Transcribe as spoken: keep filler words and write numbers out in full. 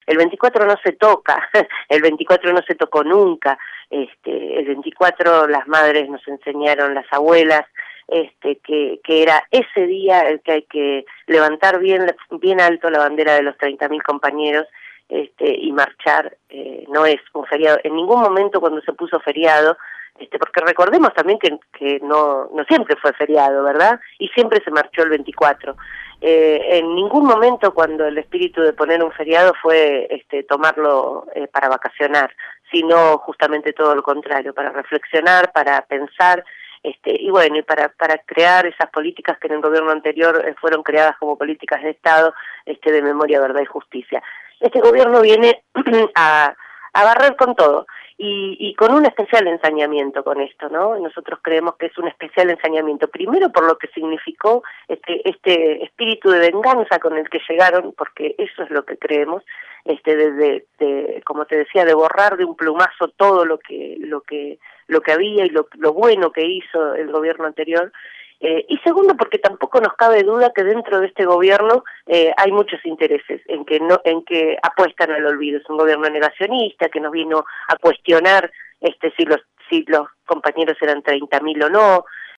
el veinticuatro no se toca, el veinticuatro no se tocó nunca, este, el veinticuatro las madres nos enseñaron, las abuelas, este, que, que era ese día el que hay que levantar bien, bien alto la bandera de los treinta mil compañeros, este, y marchar. Eh, no es un feriado, en ningún momento cuando se puso feriado, este, porque recordemos también que, que no, no siempre fue feriado, ¿verdad? Y siempre se marchó el veinticuatro. Eh, en ningún momento cuando el espíritu de poner un feriado fue este, tomarlo eh, para vacacionar, sino justamente todo lo contrario, para reflexionar, para pensar, este, y bueno, y para, para crear esas políticas que en el gobierno anterior eh, fueron creadas como políticas de Estado, este, de memoria, verdad y justicia. Este gobierno viene a, a barrer con todo. Y, y con un especial ensañamiento con esto, ¿no? Nosotros creemos que es un especial ensañamiento, primero por lo que significó este, este espíritu de venganza con el que llegaron, porque eso es lo que creemos, este, de, de, de, como te decía, de borrar de un plumazo todo lo que, lo que, lo que había y lo, lo bueno que hizo el gobierno anterior. Eh, y segundo, porque tampoco nos cabe duda que dentro de este gobierno eh, hay muchos intereses en que no, en que apuestan al olvido. Es un gobierno negacionista que nos vino a cuestionar este si los si los compañeros eran treinta mil o no,